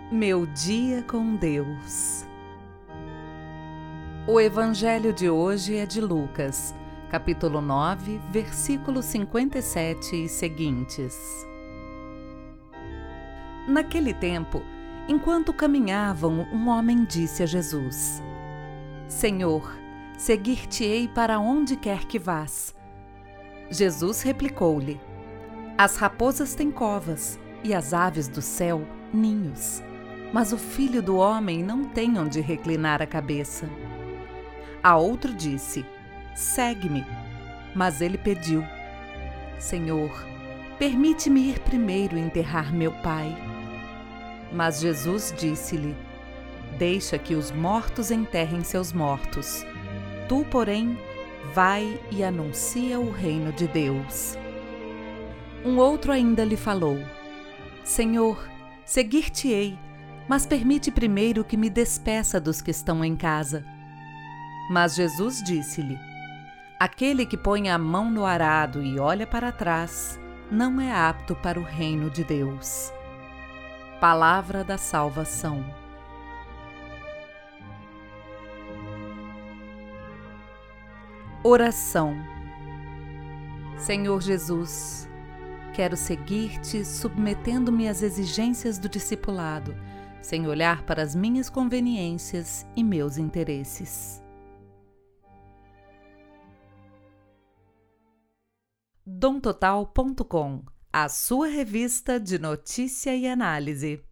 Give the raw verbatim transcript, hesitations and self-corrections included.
Meu dia com Deus. O evangelho de hoje é de Lucas, capítulo nove, versículos cinquenta e sete e seguintes. Naquele tempo, enquanto caminhavam, um homem disse a Jesus: Senhor, seguir-te-ei para onde quer que vás. Jesus replicou-lhe: As raposas têm covas e as aves do céu ninhos, mas o Filho do Homem não tem onde reclinar a cabeça. A outro disse: Segue-me. Mas ele pediu: Senhor, permite-me ir primeiro enterrar meu pai. Mas Jesus disse-lhe: Deixa que os mortos enterrem seus mortos. Tu, porém, vai e anuncia o reino de Deus. Um outro ainda lhe falou: Senhor, seguir-te-ei, mas permite primeiro que me despeça dos que estão em casa. Mas Jesus disse-lhe: Aquele que põe a mão no arado e olha para trás, não é apto para o reino de Deus. Palavra da salvação. Oração. Senhor Jesus, quero seguir-te submetendo-me às exigências do discipulado, sem olhar para as minhas conveniências e meus interesses. dom total ponto com, a sua revista de notícia e análise.